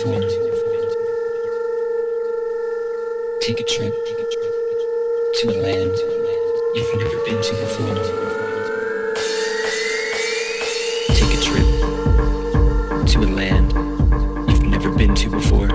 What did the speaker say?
before. Take a trip to a land you've never been to before. Take a trip to a land you've never been to before.